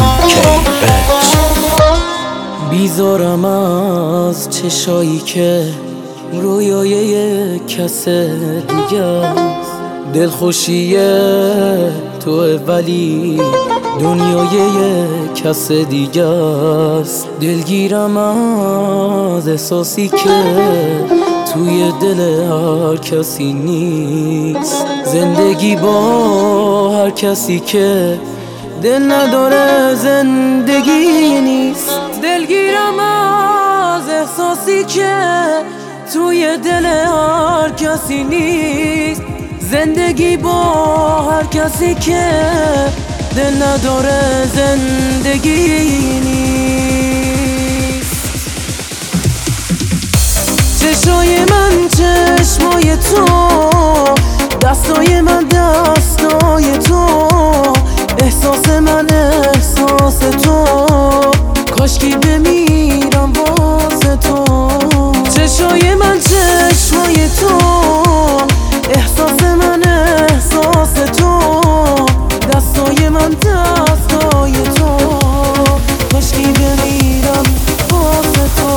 بیزارم از چشایی که رویای یک کس دیگه است. دلخوشی توه ولی دنیای یک کس دیگه است. دلگیرم از احساسی که توی دل هر کسی نیست. زندگی با هر کسی که دل نداره زندگی نیست. دلگیرم از احساسی که توی دل هر کسی نیست. زندگی با هر کسی که دل نداره زندگی نیست. چشای من چشمای تو، دستای من دستای تو، احساس من احساس تو، کاشکی بمیرم واسه تو. چشای من چشمای تو، احساس من احساس تو، دستای من دستای تو، کاشکی بمیرم واسه تو.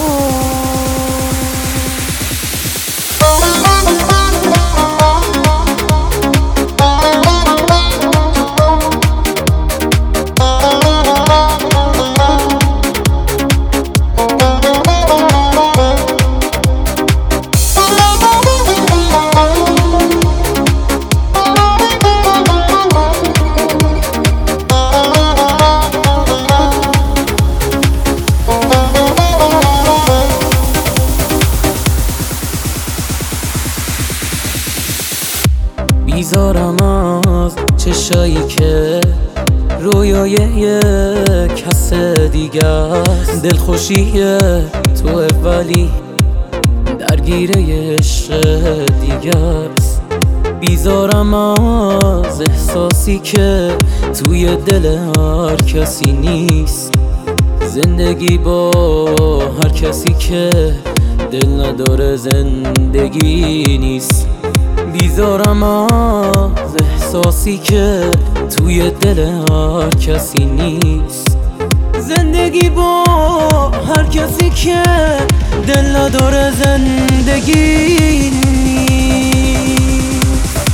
بیزارم از چشایی که رویای یک کس دیگه است. دلخوشی توه ولی درگیر عشق دیگه است. بیزارم از احساسی که توی دل هر کسی نیست. زندگی با هر کسی که دل نداره زندگی نیست. بیزارم از احساسی که توی دل هر کسی نیست. زندگی با هر کسی که دل نداره زندگی نیست.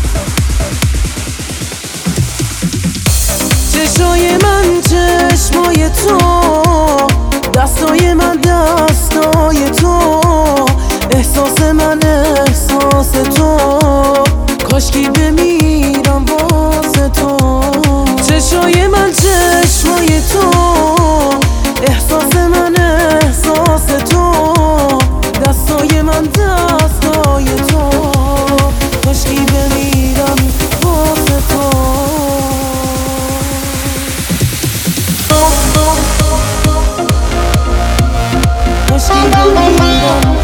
چشای من چشمای تو، دستای من دستای تو، احساس من احساس تو، کاشکی بمیرم واسه تو. چشای من چشمای تو، احساس من احساس تو، دستای من دستای تو، کاشکی بمیرم واسه تو. کاشکی بمیرم